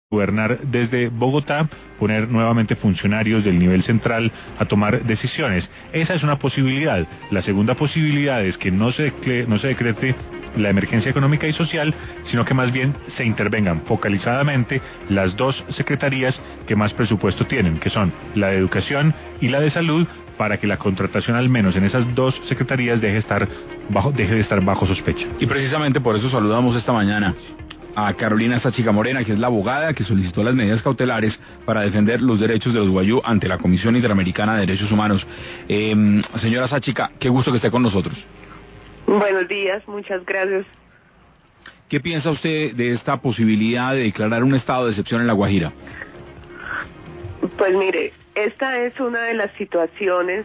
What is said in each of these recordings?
gobernar desde Bogotá, poner nuevamente funcionarios del nivel central a tomar decisiones. Esa es una posibilidad. La segunda posibilidad es que no se decrete la emergencia económica y social, sino que más bien se intervengan focalizadamente las dos secretarías que más presupuesto tienen, que son la de Educación y la de Salud, para que la contratación al menos en esas dos secretarías deje de estar bajo sospecha. Y precisamente por eso saludamos esta mañana a Carolina Sáchica Morena, que es la abogada que solicitó las medidas cautelares para defender los derechos de los guayú ante la Comisión Interamericana de Derechos Humanos. Señora Sáchica, qué gusto que esté con nosotros. Buenos días, muchas gracias. ¿Qué piensa usted de esta posibilidad de declarar un estado de excepción en La Guajira? Pues mire, esta es una de las situaciones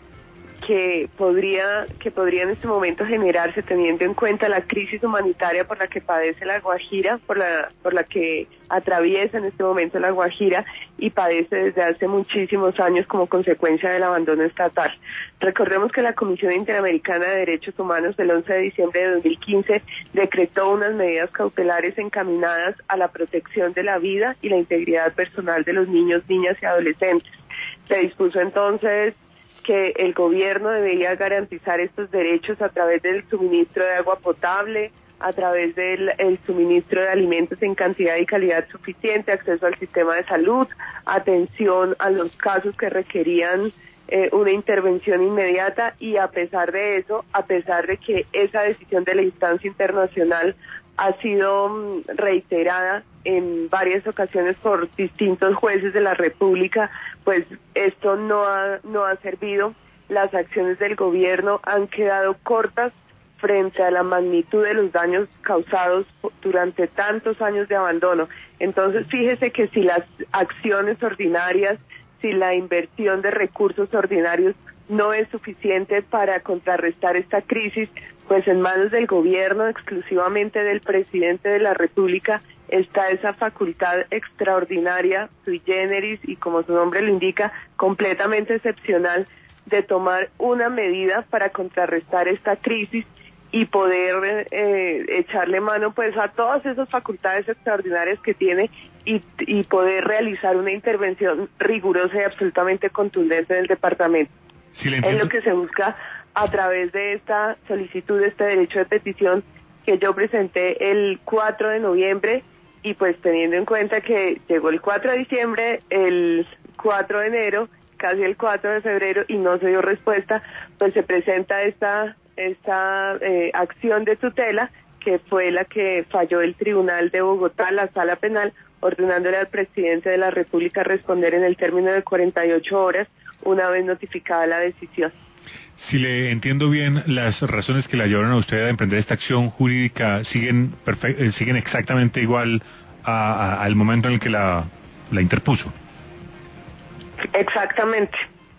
que podría en este momento generarse teniendo en cuenta la crisis humanitaria por la que padece La Guajira, por la que atraviesa en este momento La Guajira y padece desde hace muchísimos años como consecuencia del abandono estatal. Recordemos que la Comisión Interamericana de Derechos Humanos del 11 de diciembre de 2015 decretó unas medidas cautelares encaminadas a la protección de la vida y la integridad personal de los niños, niñas y adolescentes. Se dispuso entonces que el gobierno debería garantizar estos derechos a través del suministro de agua potable, a través del suministro de alimentos en cantidad y calidad suficiente, acceso al sistema de salud, atención a los casos que requerían una intervención inmediata, y a pesar de eso, a pesar de que esa decisión de la instancia internacional ha sido reiterada en varias ocasiones por distintos jueces de la República, pues esto no ha servido. Las acciones del gobierno han quedado cortas frente a la magnitud de los daños causados durante tantos años de abandono. Entonces, fíjese que si las acciones ordinarias, si la inversión de recursos ordinarios no es suficiente para contrarrestar esta crisis, pues en manos del gobierno, exclusivamente del presidente de la República, está esa facultad extraordinaria, sui generis, y como su nombre lo indica, completamente excepcional, de tomar una medida para contrarrestar esta crisis y poder echarle mano pues a todas esas facultades extraordinarias que tiene y poder realizar una intervención rigurosa y absolutamente contundente del departamento. Sí, es lo que se busca a través de esta solicitud, de este derecho de petición que yo presenté el 4 de noviembre, y pues teniendo en cuenta que llegó el 4 de diciembre, el 4 de enero, casi el 4 de febrero, y no se dio respuesta, pues se presenta esta acción de tutela, que fue la que falló el Tribunal de Bogotá, la Sala Penal, ordenándole al presidente de la República responder en el término de 48 horas, una vez notificada la decisión. Si le entiendo bien, las razones que la llevaron a usted a emprender esta acción jurídica siguen exactamente igual al momento en el que la interpuso. Exactamente.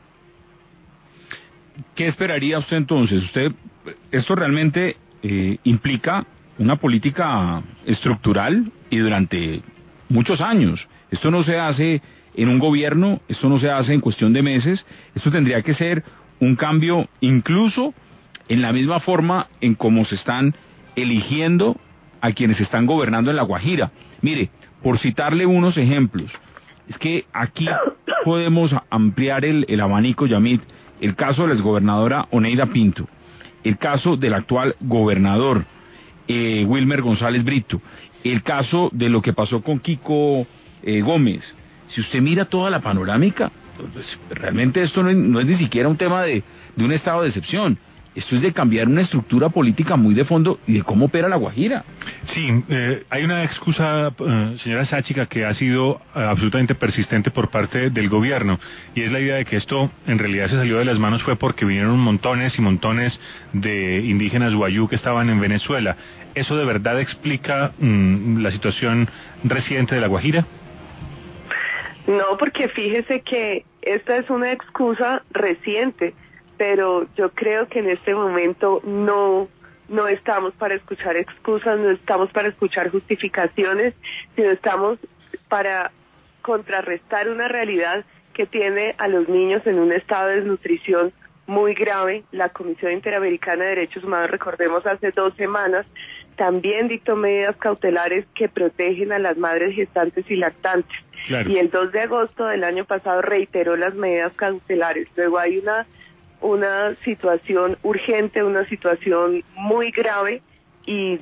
¿Qué esperaría usted entonces? Esto realmente implica una política estructural y durante muchos años. Esto no se hace en un gobierno, esto no se hace en cuestión de meses, esto tendría que ser un cambio incluso en la misma forma en cómo se están eligiendo a quienes están gobernando en La Guajira. Mire, por citarle unos ejemplos, es que aquí podemos ampliar el abanico, Yamit, el caso de la exgobernadora Oneida Pinto, el caso del actual gobernador Wilmer González Brito, el caso de lo que pasó con Kiko Gómez. Si usted mira toda la panorámica, pues realmente esto no es ni siquiera un tema de un estado de excepción. Esto es de cambiar una estructura política muy de fondo y de cómo opera La Guajira. Sí, hay una excusa, señora Sáchica, que ha sido absolutamente persistente por parte del gobierno, y es la idea de que esto en realidad se salió de las manos fue porque vinieron montones y montones de indígenas guayú que estaban en Venezuela. ¿Eso de verdad explica la situación reciente de La Guajira? No, porque fíjese que esta es una excusa reciente, pero yo creo que en este momento no estamos para escuchar excusas, no estamos para escuchar justificaciones, sino estamos para contrarrestar una realidad que tiene a los niños en un estado de desnutrición muy grave. La Comisión Interamericana de Derechos Humanos, recordemos, hace 2 semanas también dictó medidas cautelares que protegen a las madres gestantes y lactantes. Claro. Y el 2 de agosto del año pasado reiteró las medidas cautelares. Luego hay una situación urgente, una situación muy grave y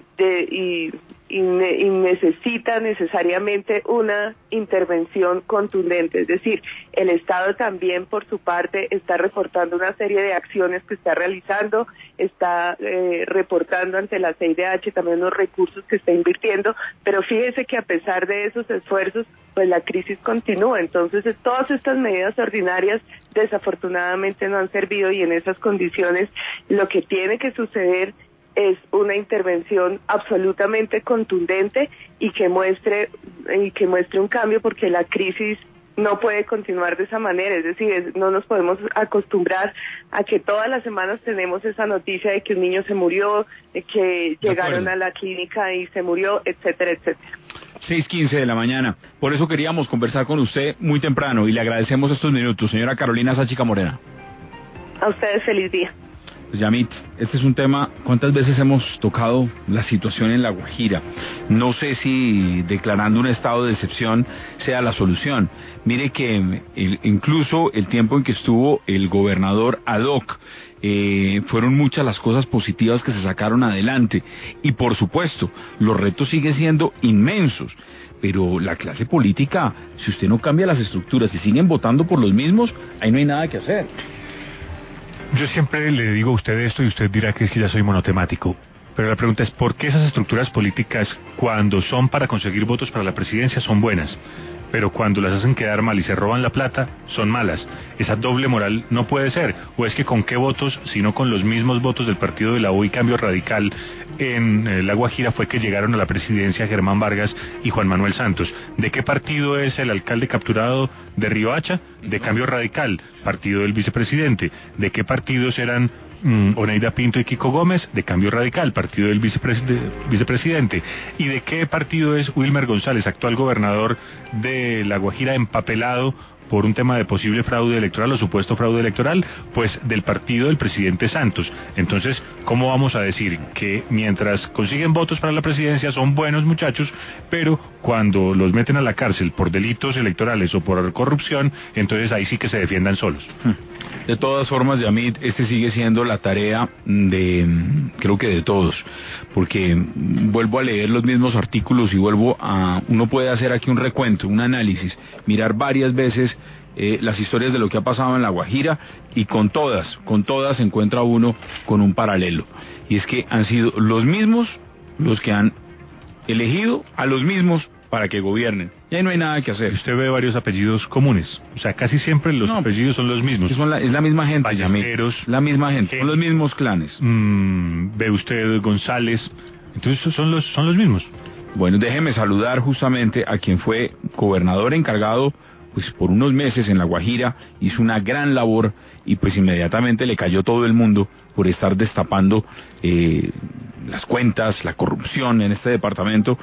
necesita necesariamente una intervención contundente. Es decir, el Estado también por su parte está reportando una serie de acciones que está realizando, está reportando ante la CIDH también los recursos que está invirtiendo, pero fíjese que a pesar de esos esfuerzos, pues la crisis continúa. Entonces todas estas medidas ordinarias desafortunadamente no han servido, y en esas condiciones lo que tiene que suceder es una intervención absolutamente contundente y que muestre un cambio, porque la crisis no puede continuar de esa manera. Es decir, no nos podemos acostumbrar a que todas las semanas tenemos esa noticia de que un niño se murió, de que llegaron a la clínica y se murió, etcétera, etcétera. 6:15 de la mañana. Por eso queríamos conversar con usted muy temprano y le agradecemos estos minutos, señora Carolina Sáchica Morena. A ustedes feliz día. Yamit, este es un tema, ¿cuántas veces hemos tocado la situación en La Guajira? No sé si declarando un estado de excepción sea la solución. Mire que incluso el tiempo en que estuvo el gobernador ad hoc, fueron muchas las cosas positivas que se sacaron adelante. Y por supuesto, los retos siguen siendo inmensos. Pero la clase política, si usted no cambia las estructuras y siguen votando por los mismos, ahí no hay nada que hacer. Yo siempre le digo a usted esto y usted dirá que es que ya soy monotemático, pero la pregunta es ¿por qué esas estructuras políticas, cuando son para conseguir votos para la presidencia, son buenas, pero cuando las hacen quedar mal y se roban la plata, son malas? Esa doble moral no puede ser. ¿O es que con qué votos, sino con los mismos votos del partido de la U y Cambio Radical en La Guajira fue que llegaron a la presidencia Germán Vargas y Juan Manuel Santos? ¿De qué partido es el alcalde capturado de Riohacha? De Cambio Radical, partido del vicepresidente. ¿De qué partidos eran Oneida Pinto y Kiko Gómez? De Cambio Radical, partido del vicepresidente. ¿Y de qué partido es Wilmer González, actual gobernador de La Guajira, empapelado por un tema de posible fraude electoral o supuesto fraude electoral? Pues del partido del presidente Santos. Entonces, ¿cómo vamos a decir que mientras consiguen votos para la presidencia son buenos muchachos, pero cuando los meten a la cárcel por delitos electorales o por corrupción, entonces ahí sí que se defiendan solos? De todas formas, Yamit, este sigue siendo la tarea creo que de todos, porque vuelvo a leer los mismos artículos y uno puede hacer aquí un recuento, un análisis, mirar varias veces las historias de lo que ha pasado en La Guajira, y con todas se encuentra uno con un paralelo, y es que han sido los mismos los que han elegido a los mismos para que gobiernen. Y ahí no hay nada que hacer. Usted ve varios apellidos comunes. O sea, casi siempre los apellidos son los mismos. Es la misma gente. Vallejeros. La misma gente. Son los mismos clanes. Ve usted González. Entonces son los mismos. Bueno, déjeme saludar justamente a quien fue gobernador encargado pues por unos meses en La Guajira. Hizo una gran labor y pues inmediatamente le cayó todo el mundo por estar destapando las cuentas, la corrupción en este departamento.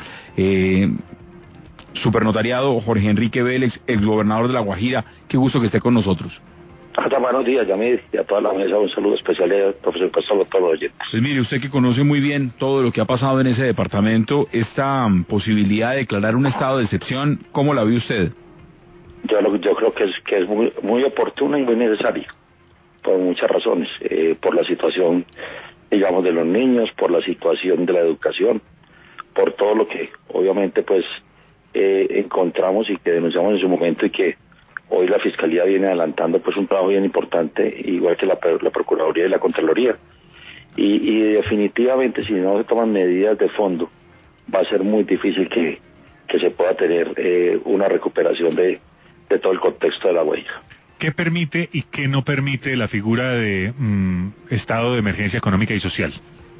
Supernotariado Jorge Enrique Vélez, exgobernador de La Guajira, qué gusto que esté con nosotros. Hasta buenos días, Yamid, y a toda la mesa un saludo especial al profesor Castro, a todos los oyentes. Pues mire, usted que conoce muy bien todo lo que ha pasado en ese departamento, esta posibilidad de declarar un estado de excepción, ¿cómo la ve usted? Yo creo que es muy, muy oportuna y muy necesaria, por muchas razones, por la situación, digamos, de los niños, por la situación de la educación, por todo lo que obviamente pues encontramos y que denunciamos en su momento, y que hoy la Fiscalía viene adelantando pues un trabajo bien importante, igual que la Procuraduría y la Contraloría, y definitivamente si no se toman medidas de fondo va a ser muy difícil que se pueda tener una recuperación de todo el contexto de La Guajira. ¿Qué permite y qué no permite la figura de estado de emergencia económica y social?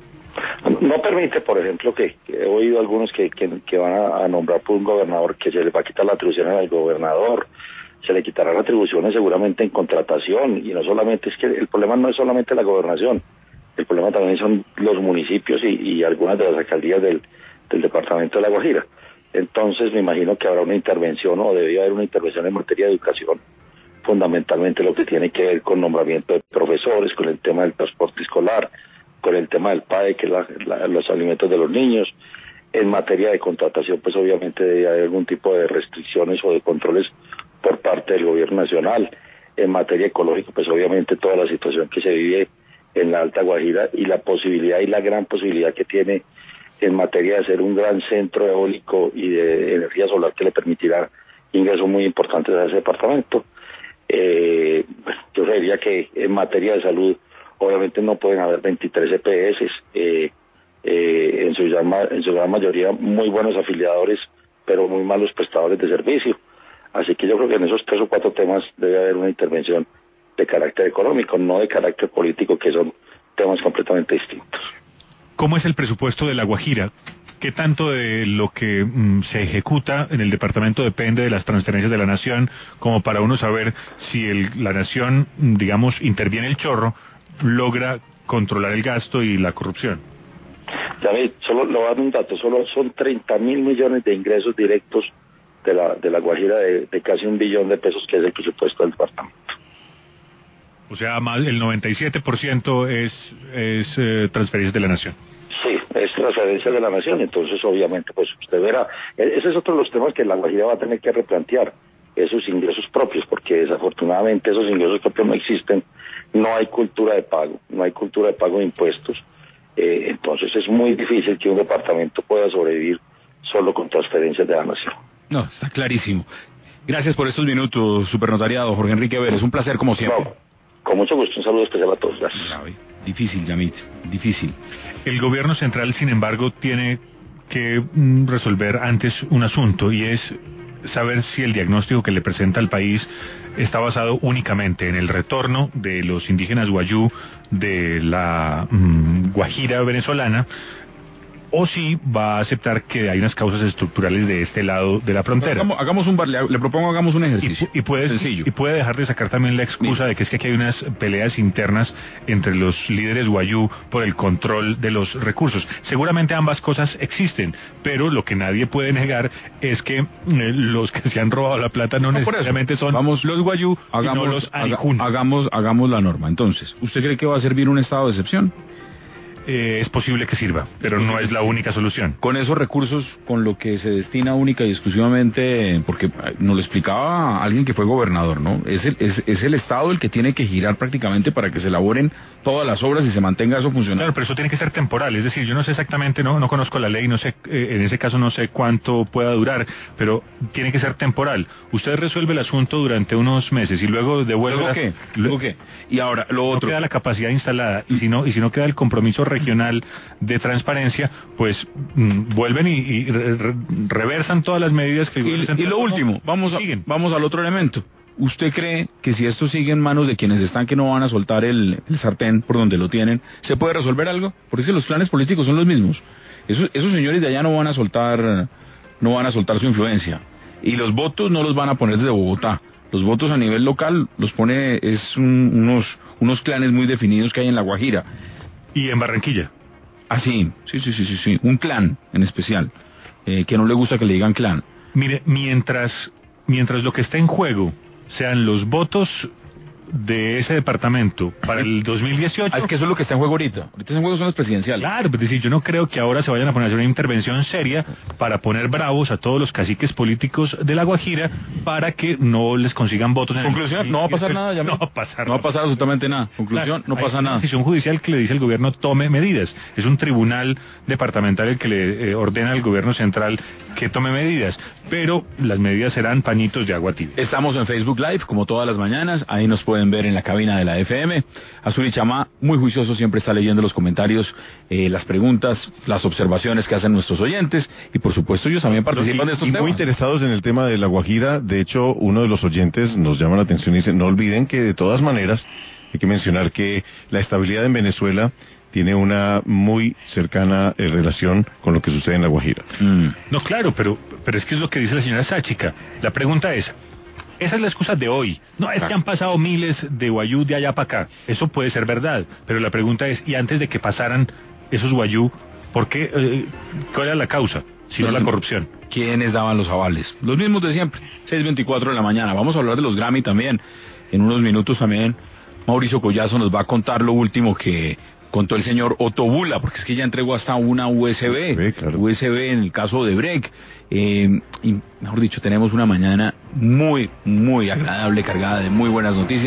No permite, por ejemplo, que he oído algunos que van a nombrar por un gobernador, que se le va a quitar la atribución al gobernador, se le quitarán atribuciones seguramente en contratación, y no solamente, es que el problema no es solamente la gobernación, el problema también son los municipios y algunas de las alcaldías del departamento de La Guajira. Entonces me imagino que habrá una intervención, o debería haber una intervención en materia de educación, fundamentalmente lo que tiene que ver con nombramiento de profesores, con el tema del transporte escolar, con el tema del PAE, que es los alimentos de los niños. En materia de contratación, pues obviamente debe haber algún tipo de restricciones o de controles por parte del gobierno nacional. En materia ecológica, pues obviamente toda la situación que se vive en la Alta Guajira y la posibilidad y la gran posibilidad que tiene en materia de ser un gran centro eólico y de energía solar que le permitirá ingresos muy importantes a ese departamento. Yo diría que en materia de salud, obviamente no pueden haber 23 EPS, en su gran mayoría muy buenos afiliadores, pero muy malos prestadores de servicio. Así que yo creo que en esos 3 o 4 temas debe haber una intervención de carácter económico, no de carácter político, que son temas completamente distintos. ¿Cómo es el presupuesto de La Guajira? ¿Qué tanto de lo que se ejecuta en el departamento depende de las transferencias de la nación, como para uno saber si la nación, digamos, interviene el chorro, logra controlar el gasto y la corrupción? David, solo le voy a dar un dato, solo son 30.000 millones de ingresos directos de la Guajira de casi 1 billón de pesos, que es el presupuesto del departamento. O sea, más el 97% es transferencias de la nación. Sí, es transferencia de la nación, entonces obviamente pues usted verá, ese es otro de los temas que la Guajira va a tener que replantear, esos ingresos propios, porque desafortunadamente esos ingresos propios no existen, no hay cultura de pago de impuestos, entonces es muy difícil que un departamento pueda sobrevivir solo con transferencias de la nación. No, está clarísimo. Gracias por estos minutos, supernotariado Jorge Enrique Vélez, un placer como siempre. No, con mucho gusto, un saludo especial a todos, gracias. Difícil, Yamit, difícil. El gobierno central, sin embargo, tiene que resolver antes un asunto, y es saber si el diagnóstico que le presenta al país está basado únicamente en el retorno de los indígenas wayú de la Guajira venezolana, o si va a aceptar que hay unas causas estructurales de este lado de la frontera. Le propongo hagamos un ejercicio. Y puede dejar de sacar también la excusa de que es que aquí hay unas peleas internas entre los líderes wayú por el control de los recursos. Seguramente ambas cosas existen, pero lo que nadie puede negar es que los que se han robado la plata no necesariamente son los wayú, sino los arijún. Hagamos la norma. Entonces, ¿usted cree que va a servir un estado de excepción? Es posible que sirva, pero no es la única solución. Con esos recursos, con lo que se destina única y exclusivamente, porque nos lo explicaba alguien que fue gobernador, ¿no? Es el Estado el que tiene que girar prácticamente para que se elaboren todas las obras y se mantenga eso funcionando. Claro, pero eso tiene que ser temporal, es decir, yo no sé exactamente, no conozco la ley, no sé, en ese caso no sé cuánto pueda durar, pero tiene que ser temporal. Usted resuelve el asunto durante unos meses y luego devuelve... ¿Luego qué? Y ahora, lo otro... No queda la capacidad instalada, y si no queda el compromiso regional de transparencia, pues vuelven y reversan todas las medidas que... Y lo último, vamos al otro elemento. ¿Usted cree que si esto sigue en manos de quienes están que no van a soltar el sartén por donde lo tienen, se puede resolver algo? Porque es que los planes políticos son los mismos. Esos señores de allá no van a soltar su influencia. Y los votos no los van a poner desde Bogotá. Los votos a nivel local los pone unos clanes muy definidos que hay en La Guajira. Y en Barranquilla. Ah, sí. Un clan en especial, que no le gusta que le digan clan. Mire, mientras lo que está en juego sean los votos de ese departamento para el 2018... Es que eso es lo que está en juego ahorita. Ahorita en juego son los presidenciales. Claro, pero es decir, yo no creo que ahora se vayan a poner a hacer una intervención seria para poner bravos a todos los caciques políticos de La Guajira para que no les consigan votos. Conclusión, no va a pasar nada. No va a pasar absolutamente nada. Conclusión, no pasa nada. Hay una decisión judicial que le dice al gobierno tome medidas. Es un tribunal departamental el que le ordena al gobierno central que tome medidas. Pero las medidas serán pañitos de agua tibia. Estamos en Facebook Live, como todas las mañanas. Ahí nos pueden ver en la cabina de la FM. Azuri Chamá, muy juicioso, siempre está leyendo los comentarios, las preguntas, las observaciones que hacen nuestros oyentes, y por supuesto ellos también participan de estos temas. Muy interesados en el tema de La Guajira. De hecho, uno de los oyentes nos llama la atención y dice, no olviden que de todas maneras hay que mencionar que la estabilidad en Venezuela tiene una muy cercana relación con lo que sucede en La Guajira. No, claro, pero es que es lo que dice la señora Sáchica. La pregunta es, esa es la excusa de hoy. No, es que han pasado miles de wayú de allá para acá. Eso puede ser verdad, pero la pregunta es, y antes de que pasaran esos wayú, ¿por qué? ¿Cuál era la causa? Si no la corrupción. ¿Quiénes daban los avales? Los mismos de siempre. 6:24 de la mañana. Vamos a hablar de los Grammy también. En unos minutos también Mauricio Collazo nos va a contar lo último que contó el señor Otto Bula, porque es que ya entregó hasta una USB, claro. USB en el caso de Break. Y mejor dicho, tenemos una mañana muy, muy agradable, cargada de muy buenas noticias.